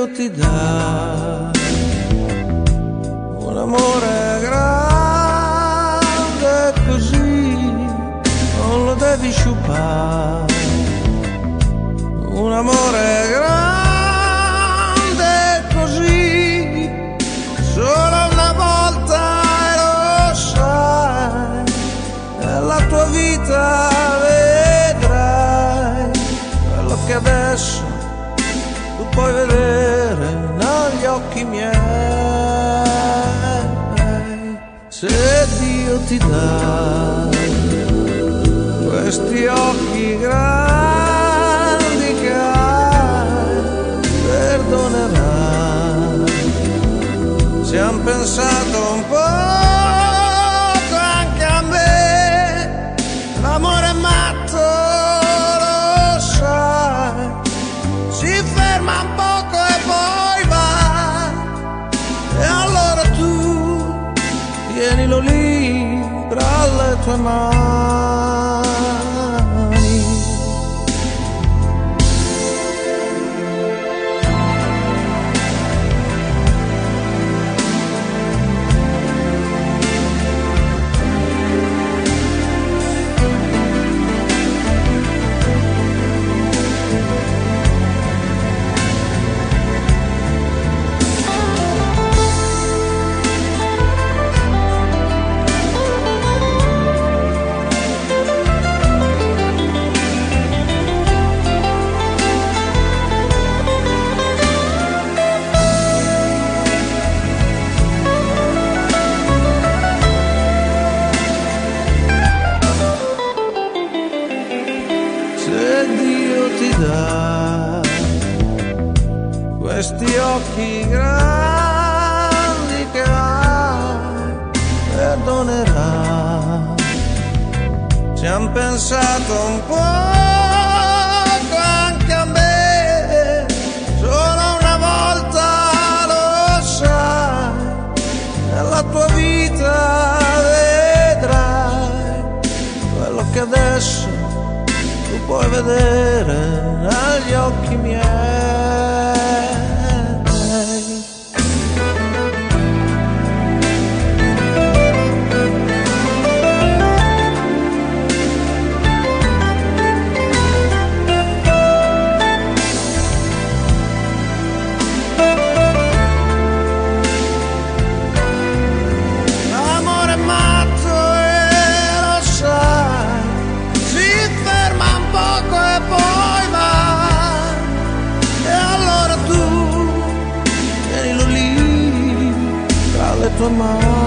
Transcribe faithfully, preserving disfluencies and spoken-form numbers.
Dio ti dà un amore grande così, non lo devi sciupare. Un amore grande così, solo una volta e lo sai, nella tua vita vedrai quello che adesso tu puoi vedere negli occhi miei. Se Dio ti dà questi occhi grandi che hai, perdonerai. Ci han pensato un poco anche a me, l'amore è matto, lo sai, si ferma un poco e poi va, e allora tu tienilo lì tra le tue mani. Questi occhi grandi che hai, perdonerà. Ci han pensato un poco anche a me, solo una volta lo sai, nella tua vita vedrai quello che adesso tu puoi vedere negli occhi miei. Tue mani.